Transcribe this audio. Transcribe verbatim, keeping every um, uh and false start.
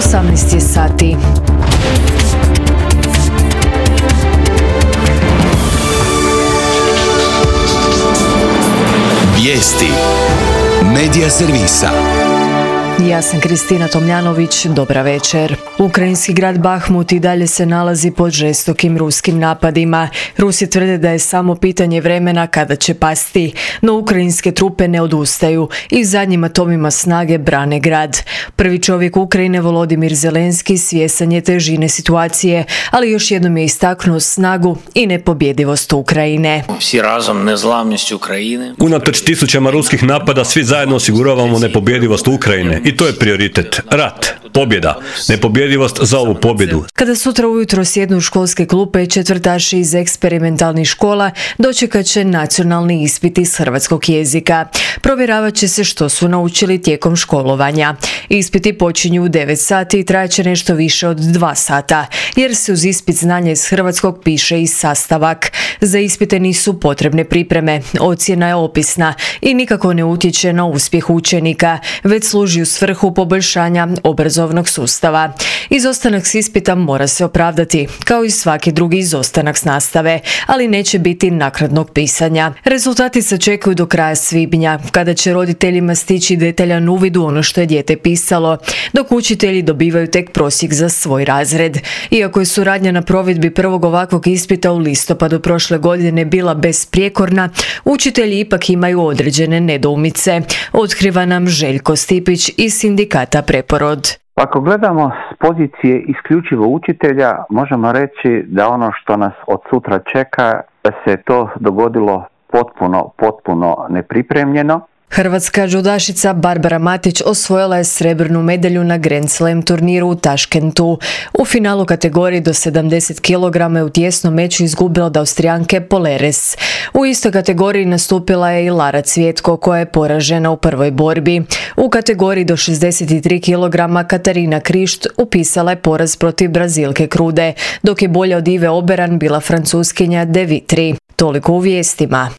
osamnaest je sati. Vijesti Medija servisa. Ja sam Kristina Tomljanović, dobra večer. Ukrajinski grad Bahmut i dalje se nalazi pod žestokim ruskim napadima. Rusi tvrde da je samo pitanje vremena kada će pasti, no ukrajinske trupe ne odustaju i zadnjim atomima snage brane grad. Prvi čovjek Ukrajine, Volodimir Zelenski, svjestan je težine situacije, ali još jednom je istaknuo snagu i nepobjedivost Ukrajine. Svi razom nezlamnost Ukrajine. Unatoč tisućama ruskih napada, svi zajedno osiguravamo nepobjedivost Ukrajine. I to je prioritet. Rat, pobjeda, nepobjedivost za ovu pobjedu. Kada sutra ujutro sjednu u školske klupe, četvrtaši iz eksperimentalnih škola dočekat će nacionalni ispit iz hrvatskog jezika. Provjeravat će se što su naučili tijekom školovanja. Ispiti počinju u devet sati i trajaće nešto više od dva sata, jer se uz ispit znanja iz hrvatskog piše i sastavak. Za ispite nisu potrebne pripreme, ocjena je opisna i nikako ne utječe na uspjeh učenika, već služi u svrhu poboljšanja obrazovnog sustava. Izostanak s ispita mora se opravdati, kao i svaki drugi izostanak s nastave, ali neće biti naknadnog pisanja. Rezultati se čekaju do kraja svibnja, kada će roditeljima stići detaljan uvid u ono što je dijete pisalo, dok učitelji dobivaju tek prosjek za svoj razred. Iako je suradnja na provedbi prvog ovakvog ispita u listopadu prošle godine bila besprijekorna, učitelji ipak imaju određene nedoumice, otkriva nam Željko Stipić iz sindikata Preporod. Ako gledamo s pozicije isključivo učitelja, možemo reći da ono što nas od sutra čeka, da se to dogodilo potpuno, potpuno nepripremljeno. Hrvatska džudašica Barbara Matić osvojila je srebrnu medalju na Grand Slam turniru u Taškentu. U finalu kategorije do sedamdeset kilograma je u tijesnom meču izgubila od Austrijanke Poleres. U istoj kategoriji nastupila je i Lara Cvjetko, koja je poražena u prvoj borbi. U kategoriji do šezdeset tri kilograma Katarina Krišt upisala je poraz protiv Brazilke Krude, dok je bolja od Ive Oberan bila Francuskinja De Vitry. Toliko u vijestima.